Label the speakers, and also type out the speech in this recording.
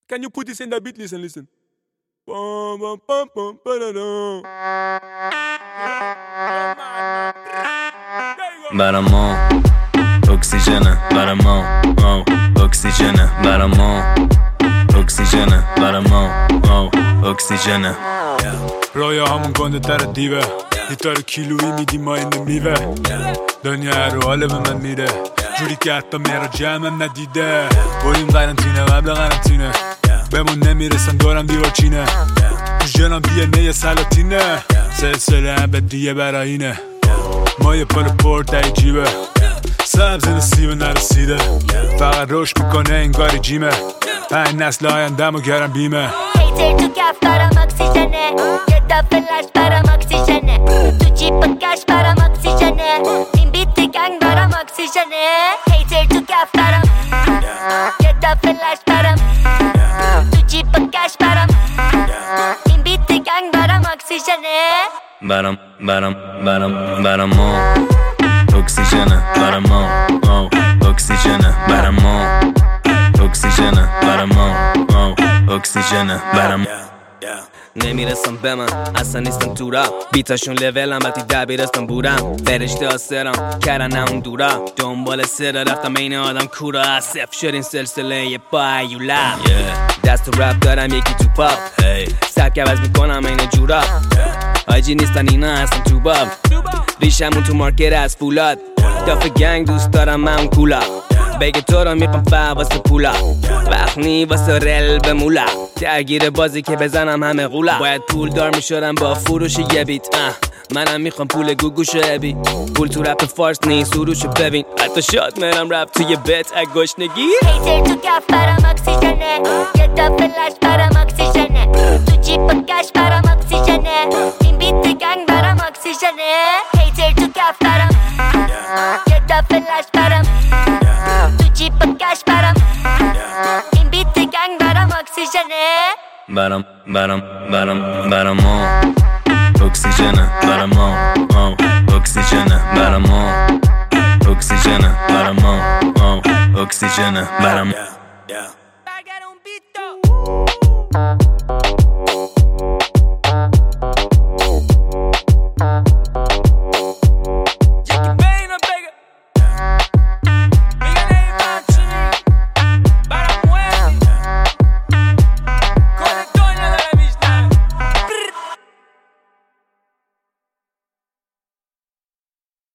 Speaker 1: Can you put this in the beat? Listen. Bum, bum, bum, bum, ba-da-dum.
Speaker 2: برامون اکسیژنه برامون اکسیژنه برامون اکسیژنه برامون اکسیژنه
Speaker 1: رویا همون گنده در دیوه لیتر کیلویی میدی ما این میوه دنیا رو حاله به من میره جوری که حتی میرا جمعم ندیده بریم قرنطینه قبل قرنطینه بمون نمیرسن دورم دیوارچینه تو جنم DNA سلاطینه سلسله ابدیه براینه ما یه پل پرد در جیبه سبز نصیبه نرسیده فقط رشد میکنه انگاری جیمه 5 نسل آیندم و گرم بیمه
Speaker 3: هیتر تو کف برام اکسیژنه یه تا فلش برام اکسیژنه تو جیب کش برام اکسیژنه این بیت گنگ برام اکسیژنه هیتر تو کف برام یه تا فلش برام تو جیب کش برام این بیت گنگ برام اکسیژنه
Speaker 2: برامون اکسیژنه برامون اکسیژنه برامون اکسیژنه برامون اکسیژنه برامون نمیرسم به من اصلا نیستم تو را بیتاشون لولم وقتی دبیرستان بودم فرشته آسرم کردن اون دورا دنبال سر رفتم این آدم کورا صف شد این سلسله بایولا دست تو رپ دارم یکی تو پاپ سبک عوض میکنم این جورا آجی نیستن اینا هستم تو باب ریشمون تو مارکت از فولاد داف گنگ دوست دارم من کولا بگه تو رو میخوام واسه پولا وقت نی واسه رل به مولا درگیر بازی که بزنم همه غولا باید پول دار میشدم با فروش یه بیت منم میخوام پول گوگوشو ابی پول تو رپ فارس نیست سروشو ببین حتی شاد منم رپ توی بت گشنگی
Speaker 3: هیتر تو کف برام اکسیژنه یه تا فلش برام اکسیژنه تو جیب کش برام اکسیژنه این بیت گنگ برام اکسیژنه هیتر تو کف برام یه تا فلش برام تو جیب کش برام این بیت گنگ برام اکسیژنه
Speaker 2: برامون اکسیژنه برامون اکسیژنه برامون اکسیژنه برامون اکسیژنه برامون